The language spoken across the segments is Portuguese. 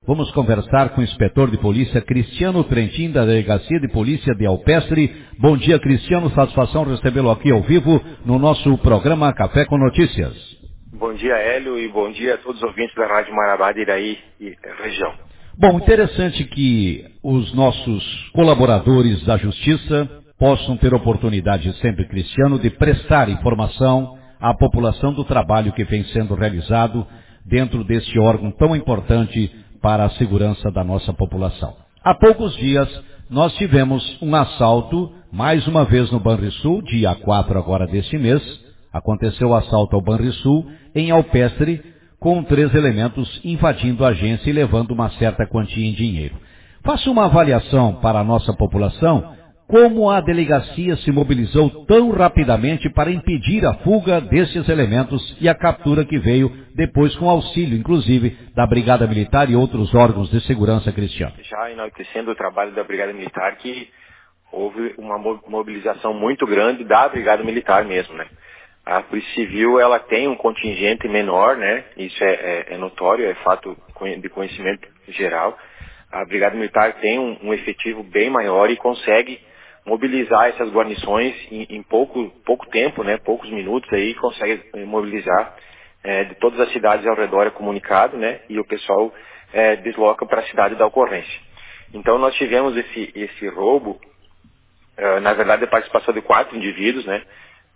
Vamos conversar com o inspetor de polícia Cristiano Trentin, da Delegacia de Polícia de Alpestre. Bom dia, Cristiano. Satisfação recebê-lo aqui ao vivo no nosso programa Café com Notícias. Bom dia, Hélio, e bom dia a todos os ouvintes da Rádio Marabá de Iraí e região. Bom, interessante que os nossos colaboradores da Justiça possam ter oportunidade sempre, Cristiano, de prestar informação à população do trabalho que vem sendo realizado dentro deste órgão tão importante para a segurança da nossa população. Há poucos dias, nós tivemos um assalto, mais uma vez no Banrisul, dia 4 agora deste mês. Aconteceu o assalto ao Banrisul, em Alpestre, com 3 elementos invadindo a agência e levando uma certa quantia em dinheiro. Faça uma avaliação para a nossa população, como a delegacia se mobilizou tão rapidamente para impedir a fuga desses elementos e a captura que veio depois com auxílio, inclusive, da Brigada Militar e outros órgãos de segurança, Cristiano. Já enaltecendo o trabalho da Brigada Militar, que houve uma mobilização muito grande da Brigada Militar mesmo, né? A Polícia Civil, ela tem um contingente menor, né? Isso é notório, é fato de conhecimento geral. A Brigada Militar tem um efetivo bem maior e consegue mobilizar essas guarnições em pouco tempo, né? Poucos minutos aí, consegue mobilizar de todas as cidades ao redor é comunicado, né? E o pessoal desloca para a cidade da ocorrência. Então nós tivemos esse roubo, na verdade a participação de 4 indivíduos, né?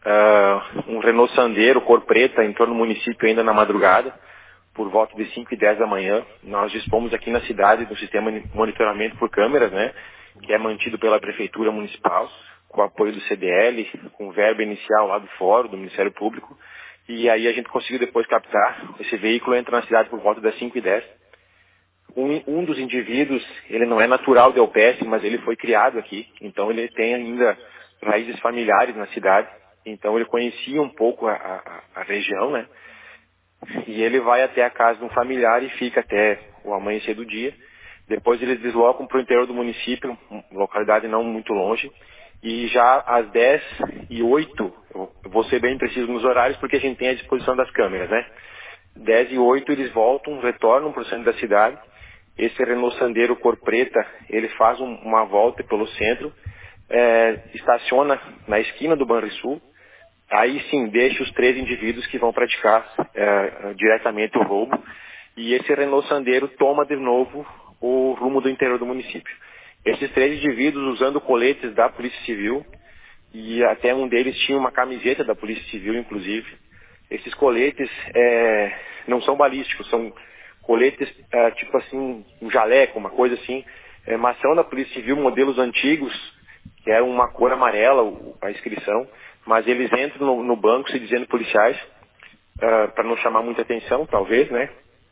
Um Renault Sandero, cor preta, entrou no município ainda na madrugada, por volta de 5h10 da manhã. Nós dispomos aqui na cidade do sistema de monitoramento por câmeras, né, que é mantido pela Prefeitura Municipal, com o apoio do CDL, com verba inicial lá do Fórum, do Ministério Público, e aí a gente conseguiu depois captar. Esse veículo entra na cidade por volta das 5h10. Um dos indivíduos, ele não é natural de Alpestre, mas ele foi criado aqui, então ele tem ainda raízes familiares na cidade. Então ele conhecia um pouco a região, né? E ele vai até a casa de um familiar e fica até o amanhecer do dia. Depois eles deslocam para o interior do município, localidade não muito longe. E já às 10h08, eu vou ser bem preciso nos horários porque a gente tem à disposição das câmeras, né? 10h08 eles voltam, retornam para o centro da cidade. Esse Renault Sandero cor preta, ele faz uma volta pelo centro, estaciona na esquina do Banrisul. Aí sim, deixa os 3 indivíduos que vão praticar diretamente o roubo. E esse Renault Sandero toma de novo o rumo do interior do município. Esses 3 indivíduos usando coletes da Polícia Civil, e até um deles tinha uma camiseta da Polícia Civil, inclusive. Esses coletes não são balísticos, são coletes tipo assim, um jaleco, uma coisa assim. Mas são da Polícia Civil, modelos antigos, que era uma cor amarela, a inscrição. Mas eles entram no banco se dizendo policiais, para não chamar muita atenção, talvez, né?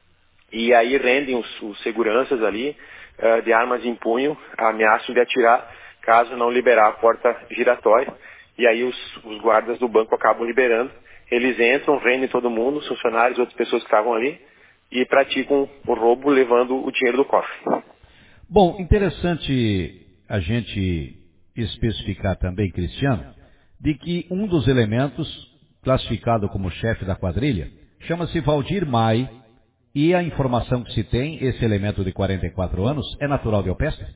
E aí rendem os seguranças ali, de armas em punho, ameaçam de atirar, caso não liberar a porta giratória. E aí os guardas do banco acabam liberando. Eles entram, rendem todo mundo, os funcionários, outras pessoas que estavam ali, e praticam o roubo levando o dinheiro do cofre. Bom, interessante a gente especificar também, Cristiano, de que um dos elementos, classificado como chefe da quadrilha, chama-se Valdir Mai, e a informação que se tem, esse elemento de 44 anos, é natural de Alpestre?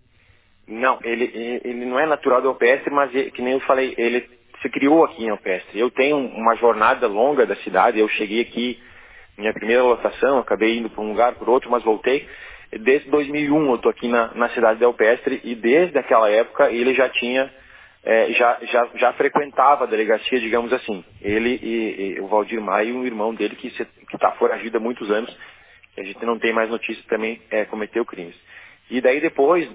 Não, ele não é natural de Alpestre, mas que nem eu falei, ele se criou aqui em Alpestre. Eu tenho uma jornada longa da cidade, eu cheguei aqui, minha primeira lotação, acabei indo para um lugar, por outro, mas voltei. Desde 2001 eu estou aqui na cidade de Alpestre, e desde aquela época ele já tinha... já frequentava a delegacia, digamos assim. Ele e o Valdir Maia e um irmão dele que está foragido há muitos anos, que a gente não tem mais notícias, também cometeu crimes. E daí depois,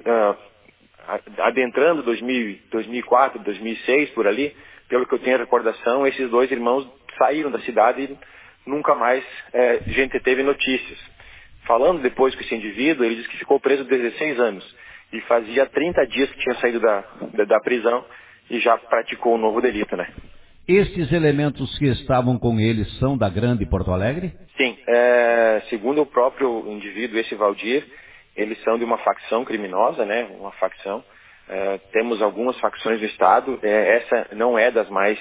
adentrando 2004, 2006, por ali, pelo que eu tenho a recordação, esses 2 irmãos saíram da cidade e nunca mais a gente teve notícias. Falando depois com esse indivíduo, ele disse que ficou preso 16 anos. E fazia 30 dias que tinha saído da prisão e já praticou um novo delito, né? Estes elementos que estavam com eles são da Grande Porto Alegre? Sim, segundo o próprio indivíduo, esse Valdir, eles são de uma facção criminosa, né? Uma facção. Temos algumas facções do Estado, essa não é das mais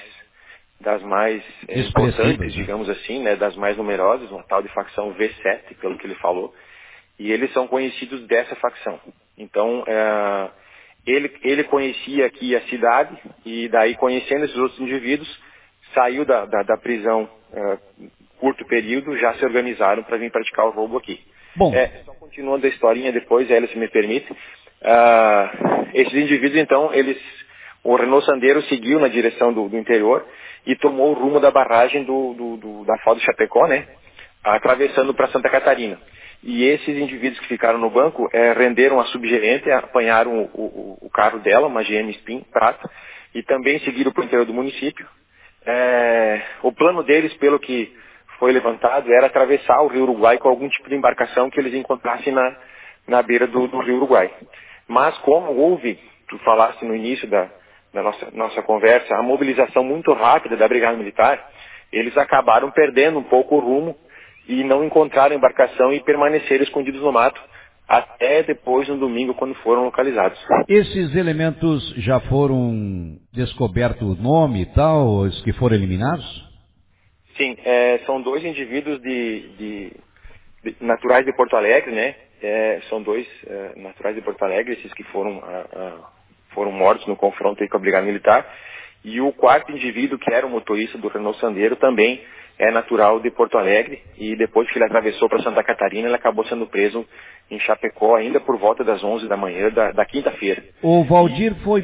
importantes, digamos assim, né? Das mais numerosas, uma tal de facção V7, pelo que ele falou. e eles são conhecidos dessa facção. Então, ele conhecia aqui a cidade, e daí, conhecendo esses outros indivíduos, saiu da prisão curto período, já se organizaram para vir praticar o roubo aqui. Bom. Só continuando a historinha depois, Hélio, se me permite, esses indivíduos, então, o Renault Sandero seguiu na direção do interior e tomou o rumo da barragem da Foz do Chapecó, né, atravessando para Santa Catarina. E esses indivíduos que ficaram no banco renderam a subgerente, apanharam o carro dela, uma GM Spin prata, e também seguiram para o interior do município. O plano deles, pelo que foi levantado, era atravessar o Rio Uruguai com algum tipo de embarcação que eles encontrassem na beira do Rio Uruguai. Mas como houve, tu falaste no início da nossa conversa, a mobilização muito rápida da Brigada Militar, eles acabaram perdendo um pouco o rumo e não encontraram a embarcação e permaneceram escondidos no mato até depois, no domingo, quando foram localizados. Esses elementos já foram descoberto o nome e tal, os que foram eliminados? Sim, são 2 indivíduos naturais de Porto Alegre, né? São 2 naturais de Porto Alegre, esses que foram mortos no confronto aí com a Brigada Militar. E o 4º indivíduo, que era o motorista do Renault Sandero, também é natural de Porto Alegre, e depois que ele atravessou para Santa Catarina, ele acabou sendo preso em Chapecó, ainda por volta das 11 da manhã da quinta-feira. O Valdir foi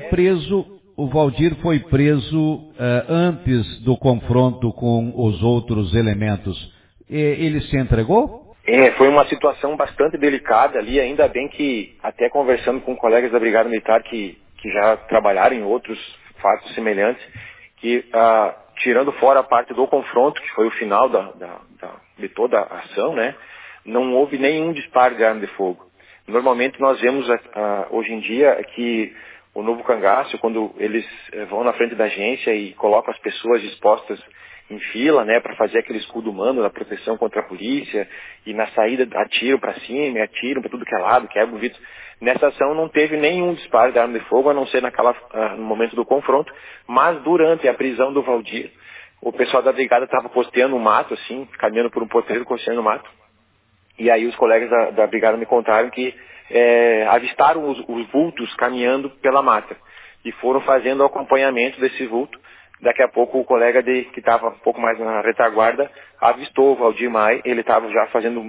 preso antes do confronto com os outros elementos. Ele se entregou? Foi uma situação bastante delicada ali, ainda bem que, até conversando com colegas da Brigada Militar que já trabalharam em outros fatos semelhantes, que tirando fora a parte do confronto, que foi o final de toda a ação, né, não houve nenhum disparo de arma de fogo. Normalmente nós vemos hoje em dia que o novo cangaço, quando eles vão na frente da agência e colocam as pessoas dispostas em fila, né, para fazer aquele escudo humano da proteção contra a polícia, e na saída atiram para cima, atiram para tudo que é lado, quebram o vidro. Nessa ação não teve nenhum disparo de arma de fogo, a não ser no momento do confronto, mas durante a prisão do Valdir, o pessoal da brigada estava costeando o mato, assim, caminhando por um potreiro, costeando o mato, e aí os colegas da brigada me contaram que avistaram os vultos caminhando pela mata, e foram fazendo o acompanhamento desse vulto. Daqui a pouco o colega que estava um pouco mais na retaguarda avistou o Valdir Maia, ele estava já fazendo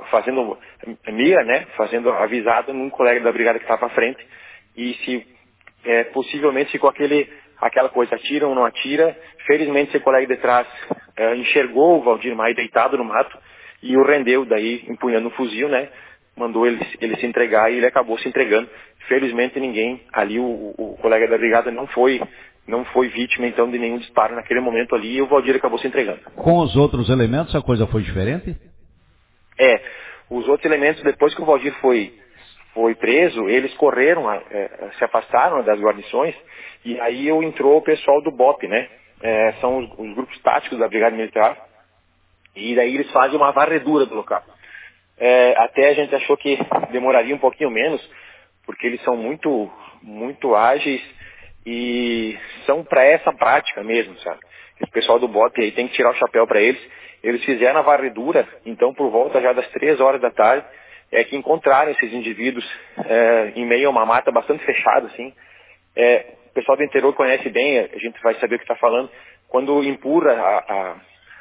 mira, né, fazendo avisada num colega da brigada que estava à frente, e possivelmente ficou aquela coisa, atira ou não atira. Felizmente esse colega de trás enxergou o Valdir Maia deitado no mato e o rendeu, daí empunhando um fuzil, né, mandou ele se entregar, e ele acabou se entregando. Felizmente ninguém ali, o colega da brigada não foi vítima, então, de nenhum disparo naquele momento ali, e o Valdir acabou se entregando. Com os outros elementos a coisa foi diferente? Os outros elementos, depois que o Valdir foi preso, eles correram, se afastaram das guarnições, e aí entrou o pessoal do BOP, né? São os grupos táticos da Brigada Militar, e daí eles fazem uma varredura do local. Até a gente achou que demoraria um pouquinho menos, porque eles são muito, muito ágeis, e são para essa prática mesmo, sabe? Esse pessoal do BOP aí tem que tirar o chapéu para eles. Eles fizeram a varredura, então por volta já das 3 horas da tarde, que encontraram esses indivíduos em meio a uma mata bastante fechada, assim. O pessoal do interior conhece bem, a gente vai saber o que está falando, quando empurra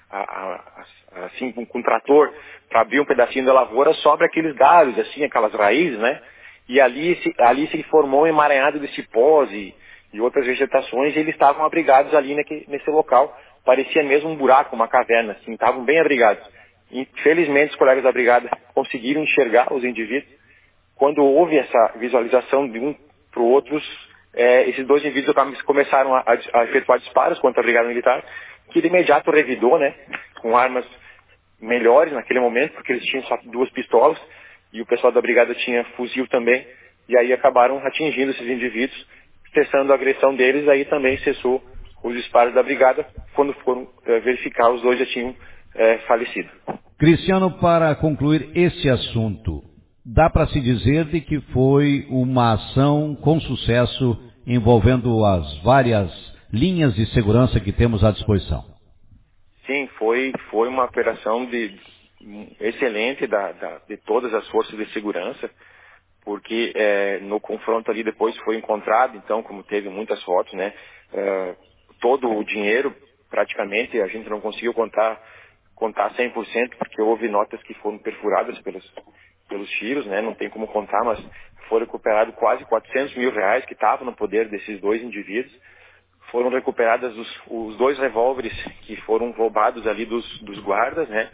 assim, com um trator para abrir um pedacinho da lavoura, sobra aqueles galhos, assim, aquelas raízes, né? E ali se formou um emaranhado de cipós e outras vegetações, e eles estavam abrigados ali nesse local. Parecia mesmo um buraco, uma caverna, assim, estavam bem abrigados. Infelizmente, os colegas da brigada conseguiram enxergar os indivíduos. Quando houve essa visualização de um para o outro, esses 2 indivíduos começaram a efetuar disparos contra a brigada militar, que de imediato revidou, né, com armas melhores naquele momento, porque eles tinham só 2 pistolas, e o pessoal da brigada tinha fuzil também, e aí acabaram atingindo esses indivíduos, cessando a agressão deles. Aí também cessou os disparos da brigada. Quando foram verificar, os 2 já tinham falecido. Cristiano, para concluir esse assunto, dá para se dizer de que foi uma ação com sucesso envolvendo as várias linhas de segurança que temos à disposição? Sim, foi uma operação excelente de todas as forças de segurança, porque no confronto ali depois foi encontrado, então, como teve muitas fotos, né, todo o dinheiro, praticamente, a gente não conseguiu contar 100%, porque houve notas que foram perfuradas pelos tiros, né, não tem como contar, mas foi recuperado quase 400 mil reais que estavam no poder desses dois indivíduos. Foram recuperados os 2 revólveres que foram roubados ali dos guardas, né.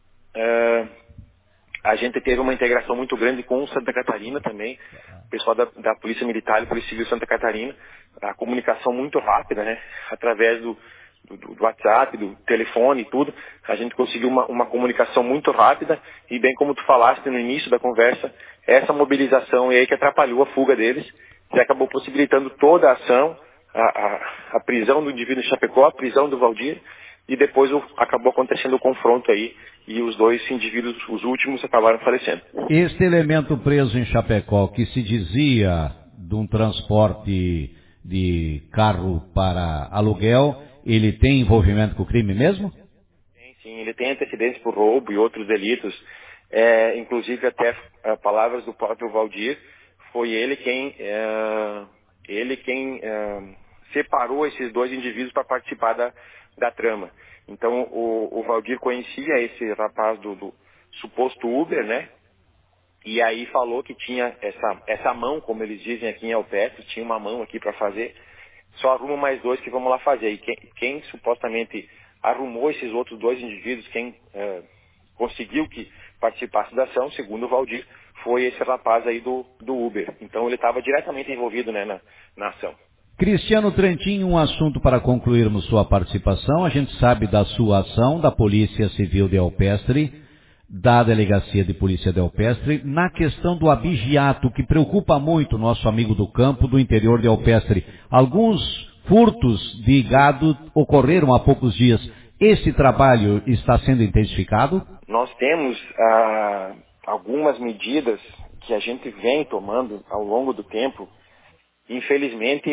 A gente teve uma integração muito grande com Santa Catarina também, o pessoal da Polícia Militar e Polícia Civil Santa Catarina, a comunicação muito rápida, né, através do WhatsApp, do telefone e tudo, a gente conseguiu uma comunicação muito rápida e bem como tu falaste no início da conversa, essa mobilização aí que atrapalhou a fuga deles, que acabou possibilitando toda a ação, a prisão do indivíduo em Chapecó, a prisão do Valdir, e depois acabou acontecendo o confronto aí, e os 2 indivíduos, os últimos, acabaram falecendo. Este elemento preso em Chapecó, que se dizia de um transporte de carro para aluguel, ele tem envolvimento com o crime mesmo? Sim, ele tem antecedentes por roubo e outros delitos, inclusive até palavras do próprio Valdir, foi ele quem separou esses 2 indivíduos para participar da trama. Então, o Valdir conhecia esse rapaz do suposto Uber, né? E aí falou que tinha essa mão, como eles dizem aqui em Alpestre, tinha uma mão aqui para fazer, só arruma mais 2 que vamos lá fazer. E quem supostamente arrumou esses outros 2 indivíduos, quem conseguiu que participasse da ação, segundo o Valdir, foi esse rapaz aí do Uber. Então ele estava diretamente envolvido, né, na ação. Cristiano Trentin, um assunto para concluirmos sua participação. A gente sabe da sua ação, da Polícia Civil de Alpestre, da Delegacia de Polícia de Alpestre, na questão do abigeato, que preocupa muito o nosso amigo do campo, do interior de Alpestre. Alguns furtos de gado ocorreram há poucos dias. Esse trabalho está sendo intensificado? Nós temos algumas medidas que a gente vem tomando ao longo do tempo. Infelizmente,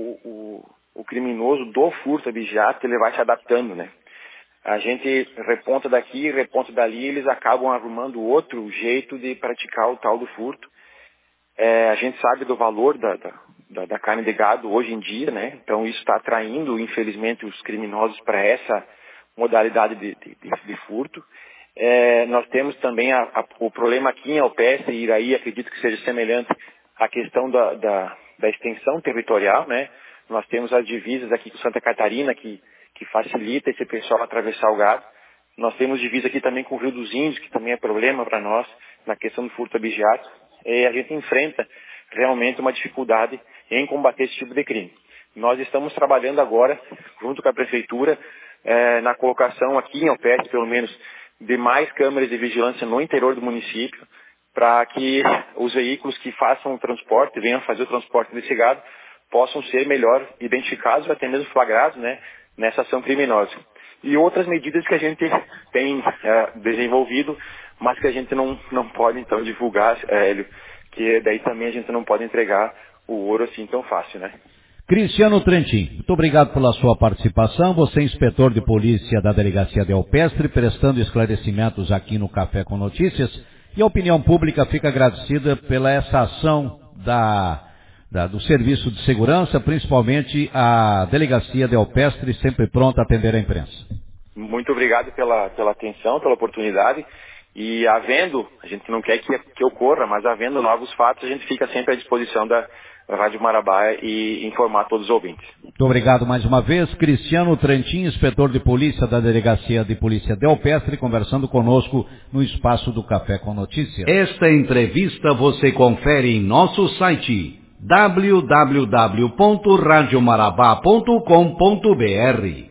o criminoso do furto abigeato, ele vai se adaptando, né? A gente reponta daqui, reponta dali, eles acabam arrumando outro jeito de praticar o tal do furto. A gente sabe do valor da carne de gado hoje em dia, né? Então isso está atraindo, infelizmente, os criminosos para essa modalidade de furto. Nós temos também o problema aqui em Alpestre e Iraí, acredito que seja semelhante à questão da extensão territorial, né? Nós temos as divisas aqui com Santa Catarina, que facilita esse pessoal atravessar o gado. Nós temos divisa aqui também com o Rio dos Índios, que também é problema para nós na questão do furto abigeato. E a gente enfrenta realmente uma dificuldade em combater esse tipo de crime. Nós estamos trabalhando agora, junto com a Prefeitura, na colocação aqui em Alpestre, pelo menos, de mais câmeras de vigilância no interior do município, para que os veículos que façam o transporte, venham fazer o transporte desse gado, possam ser melhor identificados, até mesmo flagrados, né, nessa ação criminosa. E outras medidas que a gente tem desenvolvido, mas que a gente não pode, então, divulgar, Hélio, que daí também a gente não pode entregar o ouro assim tão fácil, né? Cristiano Trentin, muito obrigado pela sua participação. Você é inspetor de polícia da Delegacia de Alpestre, prestando esclarecimentos aqui no Café com Notícias. E a opinião pública fica agradecida pela essa ação do Serviço de Segurança, principalmente a Delegacia de Alpestre, sempre pronta a atender a imprensa. Muito obrigado pela atenção, pela oportunidade. E havendo, a gente não quer que ocorra, mas havendo novos fatos, a gente fica sempre à disposição da Rádio Marabá e informar todos os ouvintes. Muito obrigado mais uma vez. Cristiano Trentin, inspetor de polícia da Delegacia de Polícia de Alpestre, conversando conosco no espaço do Café com Notícias. Esta entrevista você confere em nosso site www.radiomarabá.com.br.